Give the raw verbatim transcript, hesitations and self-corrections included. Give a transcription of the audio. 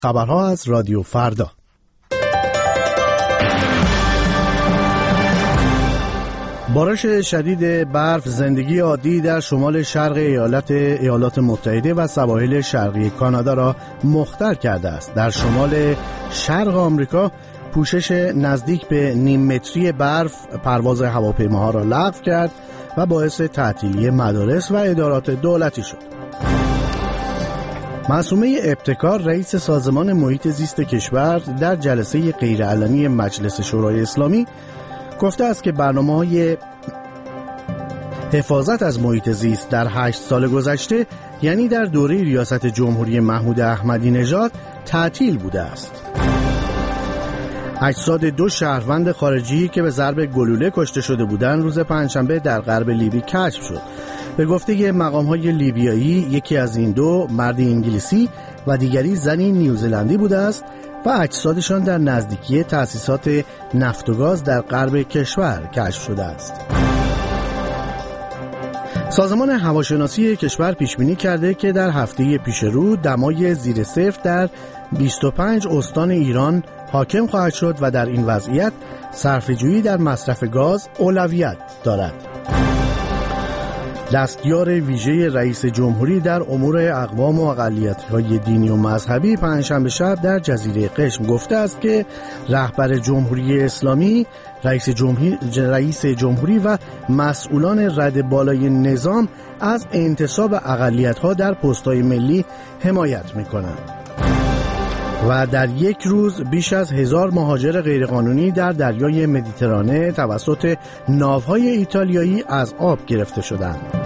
خبرها از رادیو فردا. بارش شدید برف زندگی عادی در شمال شرق ایالت ایالات متحده و سواحل شرقی کانادا را مختل کرده است. در شمال شرق آمریکا پوشش نزدیک به نیم متری برف پرواز هواپیماها را لغو کرد و باعث تعطیلی مدارس و ادارات دولتی شد. معصومه ابتکار، رئیس سازمان محیط زیست کشور، در جلسه غیرعلنی مجلس شورای اسلامی گفته است که برنامه‌های حفاظت از محیط زیست در هشت سال گذشته، یعنی در دوره ریاست جمهوری محمود احمدی نژاد، تعطیل بوده است. اجساد دو شهروند خارجی که به ضرب گلوله کشته شده بودند روز پنجشنبه در غرب لیبی کشف شد. به گفته مقام‌های لیبیایی، یکی از این دو مردی انگلیسی و دیگری زنی نیوزلندی بوده است و اجسادشان در نزدیکی تأسیسات نفت و گاز در غرب کشور کشف شده است. سازمان هواشناسی کشور پیشبینی کرده که در هفته پیش رو دمای زیر صفر در بیست و پنج استان ایران حاکم خواهد شد و در این وضعیت صرفه‌جویی در مصرف گاز اولویت دارد. دستیار ویژه رئیس جمهوری در امور اقوام و اقلیت‌های دینی و مذهبی پنجشنبه شب در جزیره قشم گفته است که رهبر جمهوری اسلامی، رئیس جمهوری, رئیس جمهوری و مسئولان رد بالای نظام از انتصاب اقلیت‌ها در پست‌های ملی حمایت می‌کنند. و در یک روز بیش از هزار مهاجر غیرقانونی در دریای مدیترانه توسط ناوهای ایتالیایی از آب گرفته شدند.